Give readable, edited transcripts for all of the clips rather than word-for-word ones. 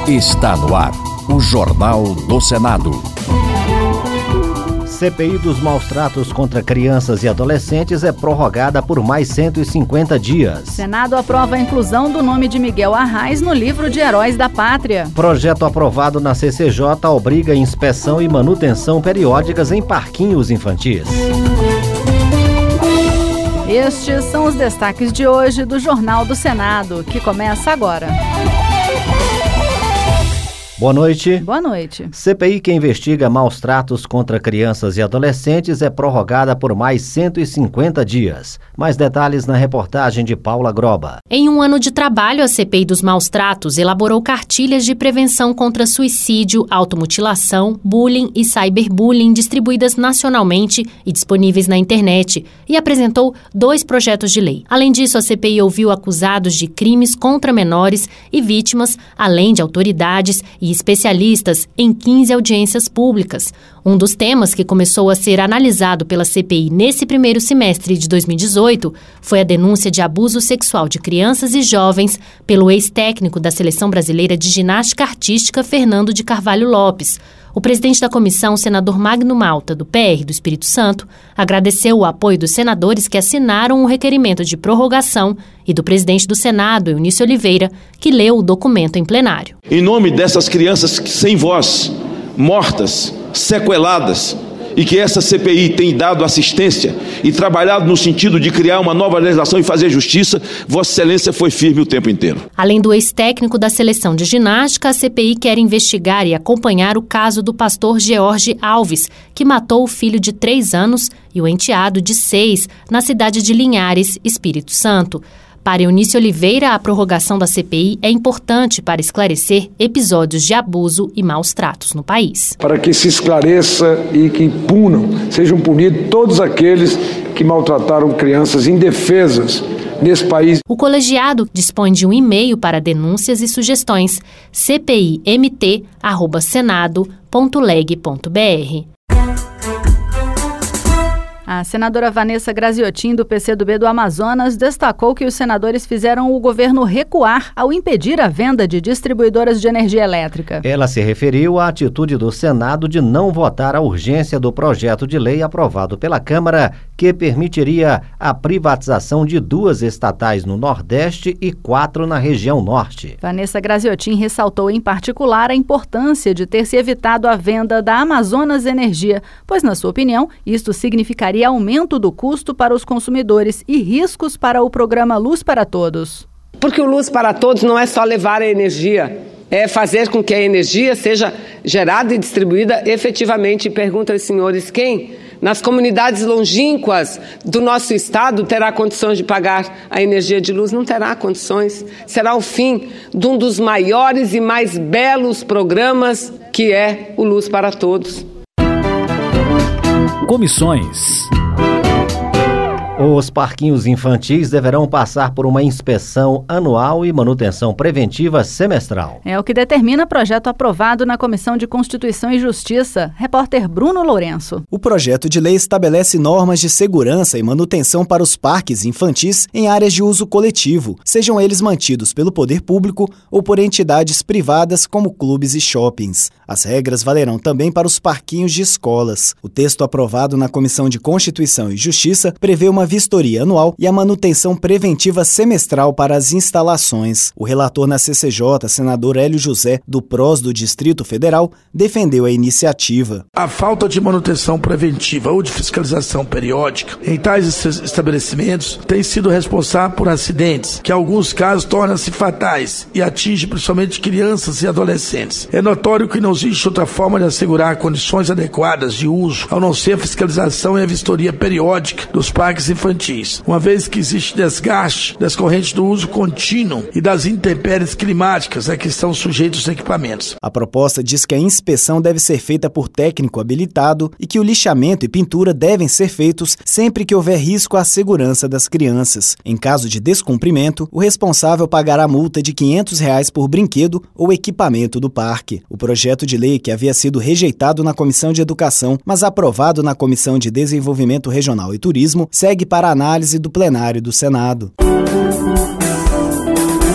Está no ar o Jornal do Senado. CPI dos maus-tratos contra crianças e adolescentes é prorrogada por mais 150 dias. Senado aprova a inclusão do nome de Miguel Arraes no livro de Heróis da Pátria. Projeto aprovado na CCJ obriga inspeção e manutenção periódicas em parquinhos infantis. Estes são os destaques de hoje do Jornal do Senado, que começa agora. Boa noite. Boa noite. CPI que investiga maus-tratos contra crianças e adolescentes é prorrogada por mais 150 dias. Mais detalhes na reportagem de Paula Groba. Em um ano de trabalho, a CPI dos maus-tratos elaborou cartilhas de prevenção contra suicídio, automutilação, bullying e cyberbullying distribuídas nacionalmente e disponíveis na internet e apresentou 2 projetos de lei. Além disso, a CPI ouviu acusados de crimes contra menores e vítimas, além de autoridades e especialistas em 15 audiências públicas. Um dos temas que começou a ser analisado pela CPI nesse primeiro semestre de 2018 foi a denúncia de abuso sexual de crianças e jovens pelo ex-técnico da Seleção Brasileira de Ginástica Artística, Fernando de Carvalho Lopes. O presidente da comissão, o senador Magno Malta, do PR do Espírito Santo, agradeceu o apoio dos senadores que assinaram o requerimento de prorrogação e do presidente do Senado, Eunício Oliveira, que leu o documento em plenário. Em nome dessas crianças sem voz, mortas, sequeladas, e que essa CPI tem dado assistência e trabalhado no sentido de criar uma nova legislação e fazer justiça, Vossa Excelência foi firme o tempo inteiro. Além do ex-técnico da Seleção de Ginástica, a CPI quer investigar e acompanhar o caso do pastor George Alves, que matou o filho de 3 anos e o enteado de 6 na cidade de Linhares, Espírito Santo. Para Eunício Oliveira, a prorrogação da CPI é importante para esclarecer episódios de abuso e maus-tratos no país. Para que se esclareça e que sejam punidos todos aqueles que maltrataram crianças indefesas nesse país. O colegiado dispõe de um e-mail para denúncias e sugestões: cpimt@senado.leg.br. A senadora Vanessa Graziotin, do PCdoB do Amazonas, destacou que os senadores fizeram o governo recuar ao impedir a venda de distribuidoras de energia elétrica. Ela se referiu à atitude do Senado de não votar a urgência do projeto de lei aprovado pela Câmara, que permitiria a privatização de 2 estatais no Nordeste e 4 na região Norte. Vanessa Graziotin ressaltou em particular a importância de ter se evitado a venda da Amazonas Energia, pois, na sua opinião, isto significaria aumento do custo para os consumidores e riscos para o programa Luz para Todos. Porque o Luz para Todos não é só levar a energia, é fazer com que a energia seja gerada e distribuída efetivamente. Pergunto aos senhores, quem nas comunidades longínquas do nosso estado terá condições de pagar a energia de luz? Não terá condições. Será o fim de um dos maiores e mais belos programas, que é o Luz para Todos. Comissões. Os parquinhos infantis deverão passar por uma inspeção anual e manutenção preventiva semestral. É o que determina o projeto aprovado na Comissão de Constituição e Justiça. Repórter Bruno Lourenço. O projeto de lei estabelece normas de segurança e manutenção para os parques infantis em áreas de uso coletivo, sejam eles mantidos pelo poder público ou por entidades privadas como clubes e shoppings. As regras valerão também para os parquinhos de escolas. O texto aprovado na Comissão de Constituição e Justiça prevê uma vistoria anual e a manutenção preventiva semestral para as instalações. O relator na CCJ, senador Hélio José, do PROS do Distrito Federal, defendeu a iniciativa. A falta de manutenção preventiva ou de fiscalização periódica em tais estabelecimentos tem sido responsável por acidentes, que em alguns casos tornam-se fatais e atingem principalmente crianças e adolescentes. É notório que não existe outra forma de assegurar condições adequadas de uso, ao não ser a fiscalização e a vistoria periódica dos parques infantis, uma vez que existe desgaste das correntes do uso contínuo e das intempéries climáticas a que estão sujeitos os equipamentos. A proposta diz que a inspeção deve ser feita por técnico habilitado e que o lixamento e pintura devem ser feitos sempre que houver risco à segurança das crianças. Em caso de descumprimento, o responsável pagará multa de R$ 500 por brinquedo ou equipamento do parque. O projeto de lei, que havia sido rejeitado na Comissão de Educação, mas aprovado na Comissão de Desenvolvimento Regional e Turismo, segue para a análise do plenário do Senado.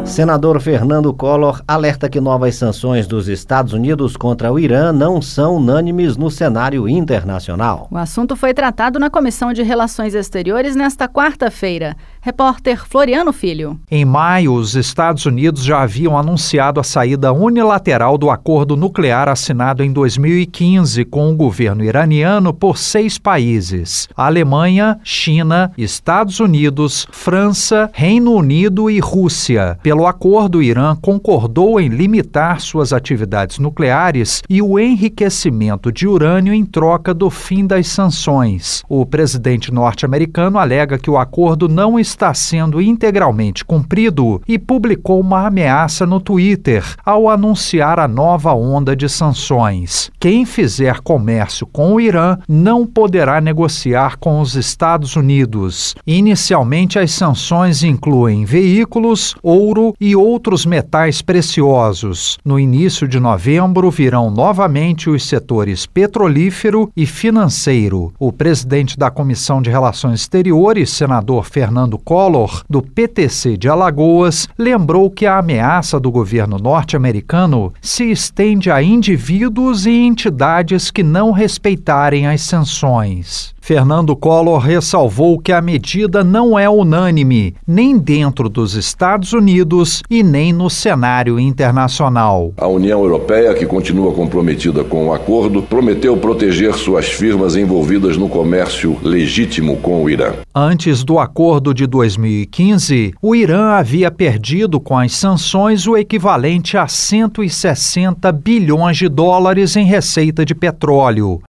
Senador Fernando Collor alerta que novas sanções dos Estados Unidos contra o Irã não são unânimes no cenário internacional. O assunto foi tratado na Comissão de Relações Exteriores nesta quarta-feira. Repórter Floriano Filho. Em maio, os Estados Unidos já haviam anunciado a saída unilateral do acordo nuclear assinado em 2015 com o governo iraniano por 6 países: Alemanha, China, Estados Unidos, França, Reino Unido e Rússia. Pelo acordo, o Irã concordou em limitar suas atividades nucleares e o enriquecimento de urânio em troca do fim das sanções. O presidente norte-americano alega que o acordo não está sendo integralmente cumprido e publicou uma ameaça no Twitter ao anunciar a nova onda de sanções. Quem fizer comércio com o Irã não poderá negociar com os Estados Unidos. Inicialmente, as sanções incluem veículos, ouro e outros metais preciosos. No início de novembro, virão novamente os setores petrolífero e financeiro. O presidente da Comissão de Relações Exteriores, senador Fernando Collor, do PTC de Alagoas, lembrou que a ameaça do governo norte-americano se estende a indivíduos e entidades que não respeitarem as sanções. Fernando Collor ressalvou que a medida não é unânime, nem dentro dos Estados Unidos e nem no cenário internacional. A União Europeia, que continua comprometida com o acordo, prometeu proteger suas firmas envolvidas no comércio legítimo com o Irã. Antes do acordo de 2015, o Irã havia perdido com as sanções o equivalente a 160 bilhões de dólares em receita de petróleo.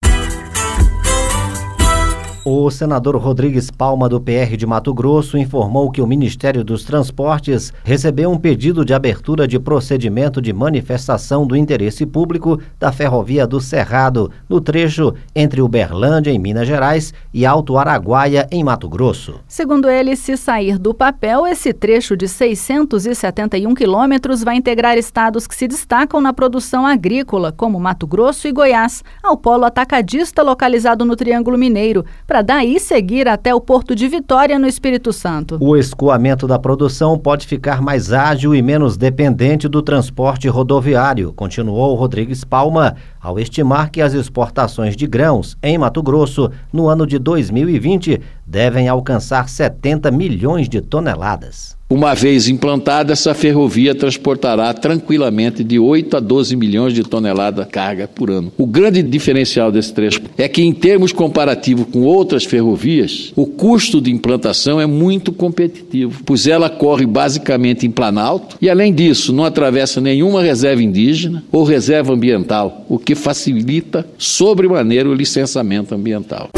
O senador Rodrigues Palma, do PR de Mato Grosso, informou que o Ministério dos Transportes recebeu um pedido de abertura de procedimento de manifestação do interesse público da Ferrovia do Cerrado, no trecho entre Uberlândia, em Minas Gerais, e Alto Araguaia, em Mato Grosso. Segundo ele, se sair do papel, esse trecho de 671 quilômetros vai integrar estados que se destacam na produção agrícola, como Mato Grosso e Goiás, ao polo atacadista localizado no Triângulo Mineiro, para daí seguir até o Porto de Vitória, no Espírito Santo. O escoamento da produção pode ficar mais ágil e menos dependente do transporte rodoviário, continuou Rodrigues Palma, ao estimar que as exportações de grãos em Mato Grosso no ano de 2020 devem alcançar 70 milhões de toneladas. Uma vez implantada, essa ferrovia transportará tranquilamente de 8 a 12 milhões de toneladas de carga por ano. O grande diferencial desse trecho é que, em termos comparativos com outras ferrovias, o custo de implantação é muito competitivo, pois ela corre basicamente em planalto e, além disso, não atravessa nenhuma reserva indígena ou reserva ambiental, o que facilita sobremaneira o licenciamento ambiental.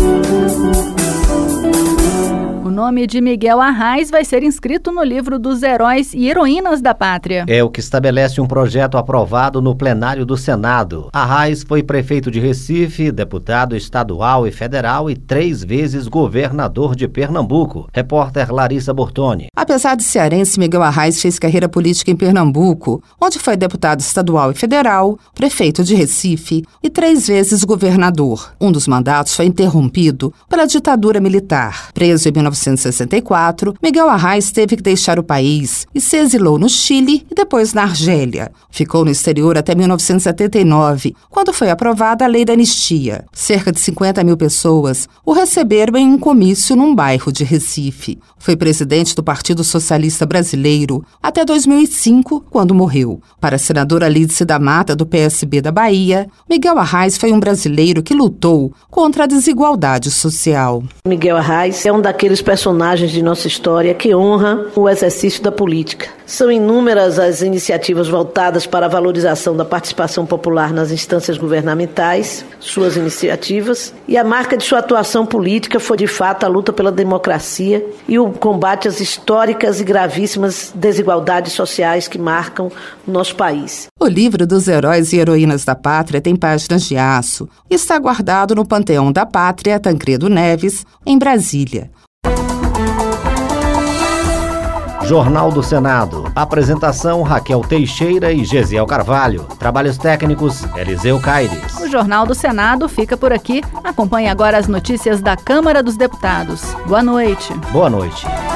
O nome de Miguel Arraes vai ser inscrito no livro dos Heróis e Heroínas da Pátria. É o que estabelece um projeto aprovado no plenário do Senado. Arraes foi prefeito de Recife, deputado estadual e federal e 3 vezes governador de Pernambuco. Repórter Larissa Bortoni. Apesar de cearense, Miguel Arraes fez carreira política em Pernambuco, onde foi deputado estadual e federal, prefeito de Recife e 3 vezes governador. Um dos mandatos foi interrompido pela ditadura militar. Preso em 1964, Miguel Arraes teve que deixar o país e se exilou no Chile e depois na Argélia. Ficou no exterior até 1979, quando foi aprovada a Lei da Anistia. Cerca de 50 mil pessoas o receberam em um comício num bairro de Recife. Foi presidente do Partido Socialista Brasileiro até 2005, quando morreu. Para a senadora Lídice da Mata, do PSB da Bahia, Miguel Arraes foi um brasileiro que lutou contra a desigualdade social. Miguel Arraes é um daqueles personagens de nossa história que honra o exercício da política. São inúmeras as iniciativas voltadas para a valorização da participação popular nas instâncias governamentais, suas iniciativas, e a marca de sua atuação política foi, de fato, a luta pela democracia e o combate às históricas e gravíssimas desigualdades sociais que marcam o nosso país. O livro dos Heróis e Heroínas da Pátria tem páginas de aço e está guardado no Panteão da Pátria, Tancredo Neves, em Brasília. Jornal do Senado. Apresentação: Raquel Teixeira e Gesiel Carvalho. Trabalhos técnicos: Eliseu Caires. O Jornal do Senado fica por aqui. Acompanhe agora as notícias da Câmara dos Deputados. Boa noite. Boa noite.